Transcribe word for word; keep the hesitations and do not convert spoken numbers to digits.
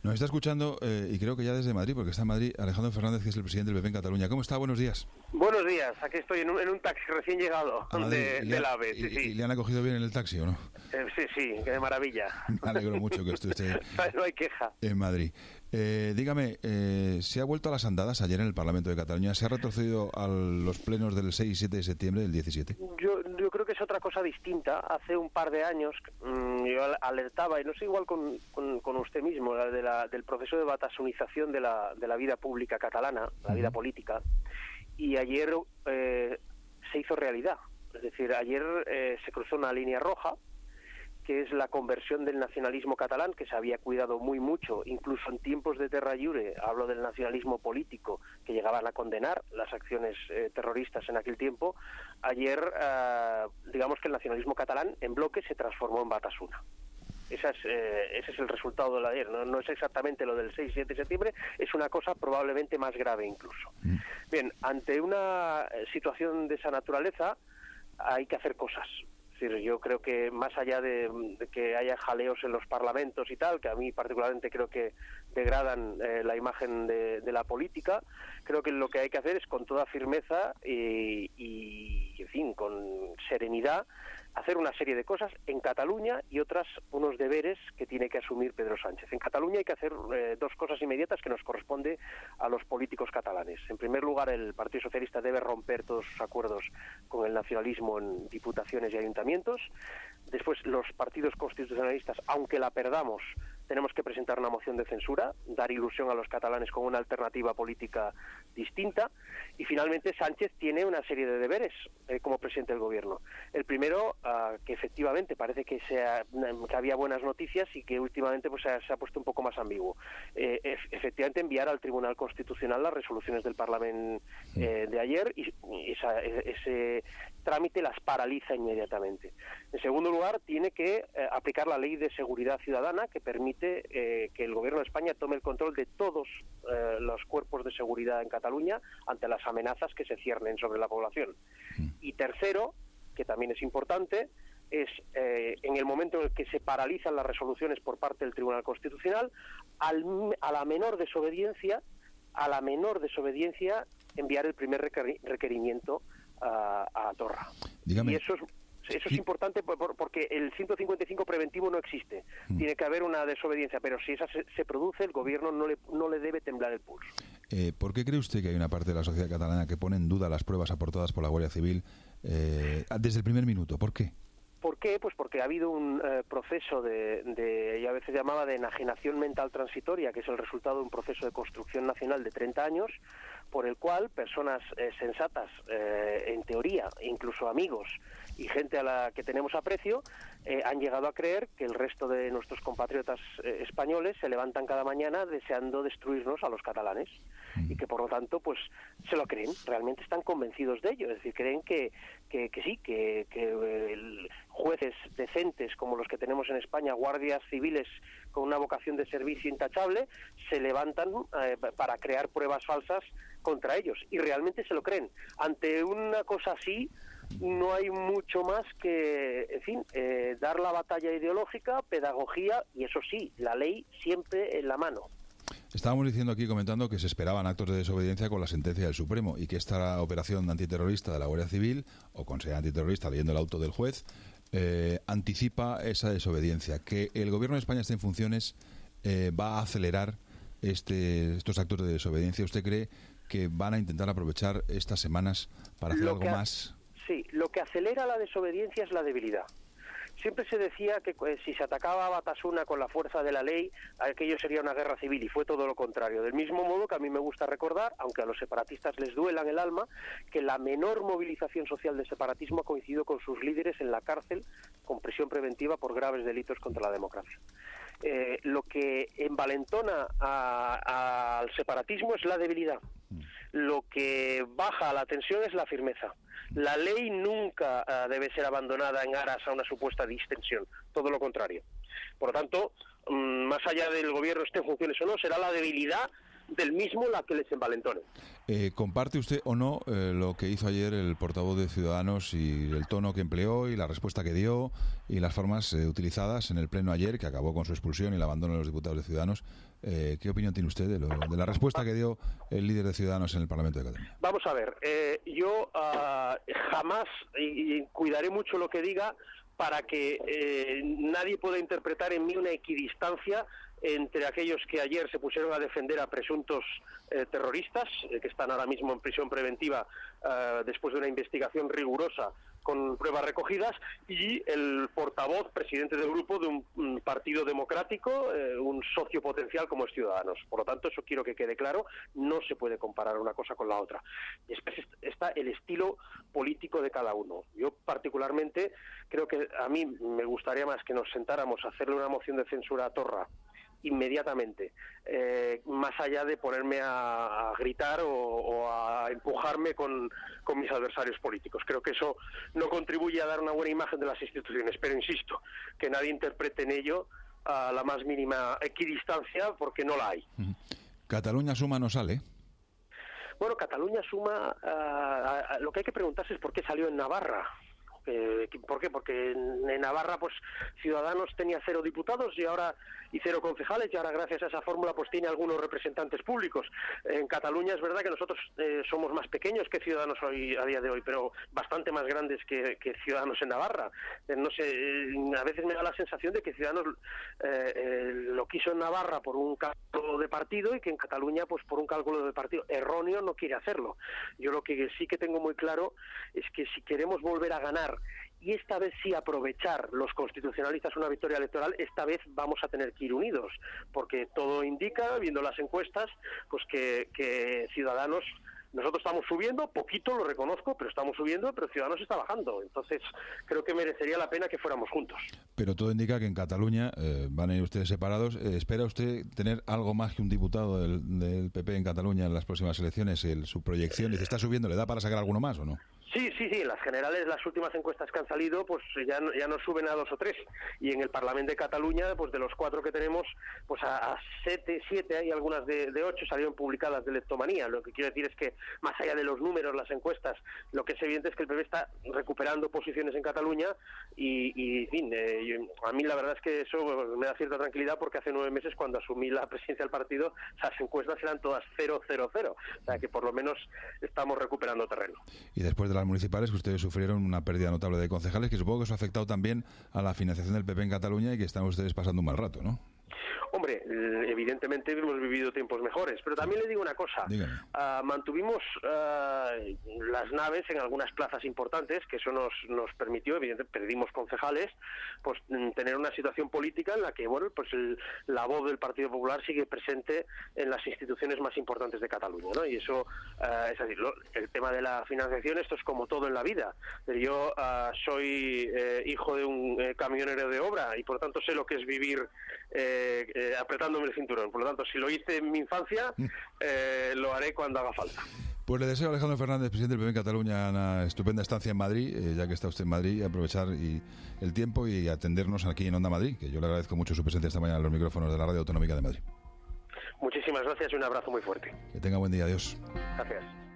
Nos está escuchando, eh, y creo que ya desde Madrid, porque está en Madrid, Alejandro Fernández, que es el presidente del P P en Cataluña. ¿Cómo está? Buenos días. Buenos días, aquí estoy en un, en un taxi recién llegado de, del AVE. Sí, y, sí. ¿Y le han acogido bien en el taxi o no? Eh, sí, sí, qué maravilla. Me alegro mucho que usted esté no hay queja. en Madrid. Eh, dígame, eh, ¿se ha vuelto a las andadas ayer en el Parlamento de Cataluña? ¿Se ha retrocedido a los plenos del seis y siete de septiembre del diecisiete? Yo, yo creo que es otra cosa distinta. Hace un par de años mmm, yo alertaba, y no sé, igual con, con, con usted mismo, la de la, del proceso de batasunización de la, de la vida pública catalana, la vida política, y ayer eh, se hizo realidad. Es decir, ayer eh, se cruzó una línea roja, que es la conversión del nacionalismo catalán, que se había cuidado muy mucho, incluso en tiempos de Terra Lliure, hablo del nacionalismo político, que llegaban a condenar las acciones eh, terroristas en aquel tiempo. Ayer, eh, digamos que el nacionalismo catalán en bloque se transformó en Batasuna. Esa es, eh, ese es el resultado de la ayer. No, no es exactamente lo del seis y siete de septiembre, es una cosa probablemente más grave incluso. Mm. Bien, ante una situación de esa naturaleza hay que hacer cosas. Es decir, yo creo que más allá de, de que haya jaleos en los parlamentos y tal, que a mí particularmente creo que degradan eh, la imagen de, de la política, creo que lo que hay que hacer es con toda firmeza y, y en fin, con serenidad, hacer una serie de cosas en Cataluña y otras, unos deberes que tiene que asumir Pedro Sánchez. En Cataluña hay que hacer eh, dos cosas inmediatas que nos corresponde a los políticos catalanes. En primer lugar, el Partido Socialista debe romper todos sus acuerdos con el nacionalismo en diputaciones y ayuntamientos. Después, los partidos constitucionalistas, aunque la perdamos, tenemos que presentar una moción de censura, dar ilusión a los catalanes con una alternativa política distinta. Y finalmente Sánchez tiene una serie de deberes eh, como presidente del gobierno. El primero, uh, que efectivamente parece que, sea, que había buenas noticias y que últimamente pues, se, ha, se ha puesto un poco más ambiguo. Eh, e- efectivamente enviar al Tribunal Constitucional las resoluciones del Parlamento eh, de ayer y, y esa, ese trámite las paraliza inmediatamente. En segundo lugar, tiene que eh, aplicar la Ley de Seguridad Ciudadana, que permite eh, que el Gobierno de España tome el control de todos eh, los cuerpos de seguridad en Cataluña ante las amenazas que se ciernen sobre la población. Y tercero, que también es importante, es eh, en el momento en el que se paralizan las resoluciones por parte del Tribunal Constitucional, al, a la menor desobediencia, a la menor desobediencia enviar el primer requer- requerimiento a, a Torra. Dígame. Y eso es Eso es importante porque el ciento cincuenta y cinco preventivo no existe. Mm. Tiene que haber una desobediencia, pero si esa se, se produce, el gobierno no le, no le debe temblar el pulso. Eh, ¿Por qué cree usted que hay una parte de la sociedad catalana que pone en duda las pruebas aportadas por la Guardia Civil eh, desde el primer minuto? ¿Por qué? ¿Por qué? Pues porque ha habido un eh, proceso de, de, yo a veces llamaba de enajenación mental transitoria, que es el resultado de un proceso de construcción nacional de treinta años, por el cual personas eh, sensatas, eh, en teoría, incluso amigos y gente a la que tenemos aprecio, eh, han llegado a creer que el resto de nuestros compatriotas eh, españoles se levantan cada mañana deseando destruirnos a los catalanes y que por lo tanto pues se lo creen, realmente están convencidos de ello, es decir, creen que, que, que sí, que, que el, jueces decentes como los que tenemos en España, guardias civiles con una vocación de servicio intachable, se levantan eh, para crear pruebas falsas contra ellos, y realmente se lo creen. Ante una cosa así, no hay mucho más que, en fin, eh, dar la batalla ideológica, pedagogía, y eso sí, la ley siempre en la mano. Estábamos diciendo aquí, comentando, que se esperaban actos de desobediencia con la sentencia del Supremo y que esta operación antiterrorista de la Guardia Civil, o consejería antiterrorista, leyendo el auto del juez, eh, anticipa esa desobediencia. Que el Gobierno de España esté en funciones eh, va a acelerar este, estos actos de desobediencia. ¿Usted cree que van a intentar aprovechar estas semanas para hacer lo algo que, más? Sí, lo que acelera la desobediencia es la debilidad. Siempre se decía que eh, si se atacaba a Batasuna con la fuerza de la ley, aquello sería una guerra civil, y fue todo lo contrario. Del mismo modo que a mí me gusta recordar, aunque a los separatistas les duela en el alma, que la menor movilización social del separatismo ha coincidido con sus líderes en la cárcel con prisión preventiva por graves delitos contra la democracia. Eh, lo que envalentona a, a, al separatismo es la debilidad. Lo que baja la tensión es la firmeza. La ley nunca uh, debe ser abandonada en aras a una supuesta distensión, todo lo contrario. Por lo tanto, um, más allá del gobierno esté en funciones o no, será la debilidad del mismo la que les envalentone. Eh, ¿Comparte usted o no eh, lo que hizo ayer el portavoz de Ciudadanos y el tono que empleó y la respuesta que dio y las formas eh, utilizadas en el pleno ayer, que acabó con su expulsión y el abandono de los diputados de Ciudadanos? Eh, ¿Qué opinión tiene usted de, lo, de la respuesta que dio el líder de Ciudadanos en el Parlamento de Cataluña? Vamos a ver, eh, yo uh, jamás, y, y cuidaré mucho lo que diga, para que eh, nadie pueda interpretar en mí una equidistancia entre aquellos que ayer se pusieron a defender a presuntos eh, terroristas, eh, que están ahora mismo en prisión preventiva eh, después de una investigación rigurosa con pruebas recogidas, y el portavoz, presidente del grupo de un, un partido democrático, eh, un socio potencial como es Ciudadanos. Por lo tanto, eso quiero que quede claro, no se puede comparar una cosa con la otra. Después está el estilo político de cada uno. Yo particularmente creo que a mí me gustaría más que nos sentáramos a hacerle una moción de censura a Torra inmediatamente, eh, más allá de ponerme a, a gritar o, o a empujarme con, con mis adversarios políticos. Creo que eso no contribuye a dar una buena imagen de las instituciones, pero insisto, que nadie interprete en ello a la más mínima equidistancia, porque no la hay. ¿Cataluña suma no sale? Bueno, Cataluña suma, uh, uh, lo que hay que preguntarse es por qué salió en Navarra. Eh, ¿Por qué? Porque en, en Navarra pues Ciudadanos tenía cero diputados y ahora y cero concejales, y ahora gracias a esa fórmula pues tiene algunos representantes públicos. En Cataluña es verdad que nosotros eh, somos más pequeños que Ciudadanos hoy a día de hoy, pero bastante más grandes que, que Ciudadanos en Navarra. Eh, no sé, eh, a veces me da la sensación de que Ciudadanos eh, eh, lo quiso en Navarra por un cálculo de partido y que en Cataluña pues por un cálculo de partido erróneo no quiere hacerlo. Yo lo que sí que tengo muy claro es que si queremos volver a ganar y esta vez sí aprovechar los constitucionalistas una victoria electoral, esta vez vamos a tener que ir unidos, porque todo indica, viendo las encuestas, pues que, que Ciudadanos, nosotros estamos subiendo, poquito lo reconozco, pero estamos subiendo, pero Ciudadanos está bajando. Entonces creo que merecería la pena que fuéramos juntos. Pero todo indica que en Cataluña eh, van a ir ustedes separados. Eh, ¿Espera usted tener algo más que un diputado del, del P P en Cataluña en las próximas elecciones? El, su proyección, dice, ¿está subiendo? ¿Le da para sacar alguno más o no? Sí, sí, sí, en las generales, las últimas encuestas que han salido, pues ya no, ya no suben a dos o tres, y en el Parlamento de Cataluña, pues de los cuatro que tenemos, pues a, a siete, siete, hay algunas de, de ocho salieron publicadas de Leptomanía. Lo que quiero decir es que, más allá de los números, las encuestas, lo que es evidente es que el P P está recuperando posiciones en Cataluña, y, y en fin, eh, yo, a mí la verdad es que eso me da cierta tranquilidad, porque hace nueve meses, cuando asumí la presidencia del partido, esas encuestas eran todas cero, cero, cero, o sea que por lo menos estamos recuperando terreno. Y después de las municipales, que ustedes sufrieron una pérdida notable de concejales, que supongo que eso ha afectado también a la financiación del P P en Cataluña y que están ustedes pasando un mal rato, ¿no? Hombre, evidentemente hemos vivido tiempos mejores, pero también le digo una cosa, uh, mantuvimos uh, las naves en algunas plazas importantes, que eso nos, nos permitió, evidentemente perdimos concejales, pues tener una situación política en la que, bueno, pues el, la voz del Partido Popular sigue presente en las instituciones más importantes de Cataluña, ¿no? Y eso uh, es así. Lo, el tema de la financiación, esto es como todo en la vida. Yo uh, soy eh, hijo de un eh, camionero de obra y por lo tanto sé lo que es vivir eh, eh, apretándome el cinturón. Por lo tanto, si lo hice en mi infancia, eh, lo haré cuando haga falta. Pues le deseo a Alejandro Fernández, presidente del P P en Cataluña, una estupenda estancia en Madrid, eh, ya que está usted en Madrid, y aprovechar y el tiempo y atendernos aquí en Onda Madrid, que yo le agradezco mucho su presencia esta mañana en los micrófonos de la Radio Autonómica de Madrid. Muchísimas gracias y un abrazo muy fuerte. Que tenga buen día, adiós. Gracias.